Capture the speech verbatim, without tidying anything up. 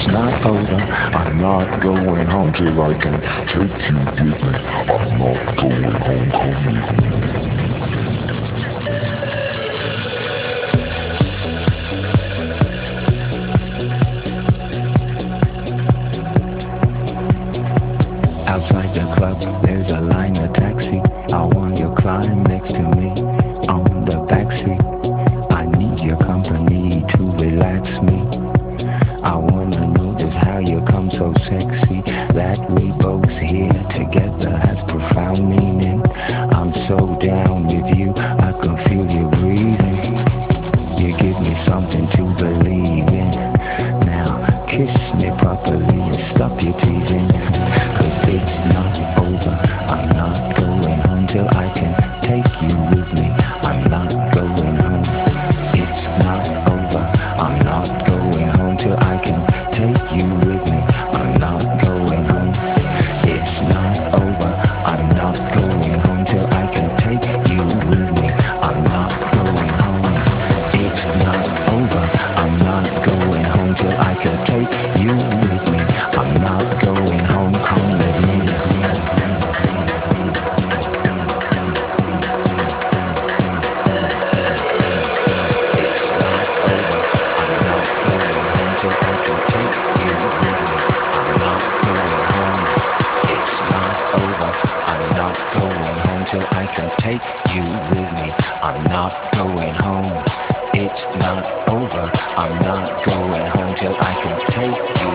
not over. I'm not going home till I can take you with me. I'm not going home, coming home. Outside the club, there's a line of taxi. I want you climb next to me on the backseat. I need your company to relax me. I wanna know just how you come so sexy. That we both here together has profound meaning. I'm so down with you, I can feel you breathing. You give me something to believe in. Now kiss me properly and stop your teasing. Cause it's not over. I'm not going home till I can take you with me. I'm not going home. It's not over. I'm not going home till I can take you with me. I'm not going home. It's not over. I'm not going home till I can take you with me. I'm not going home. It's not over. I'm not going home till I can take you with me. I'm not going home. Come with me. It's not over. I'm not going home till I can take you with me. I'm not going home. It's not over. I'm not going home till I can take you with me. I'm not going home. It's not over. I'm not going home till I can take you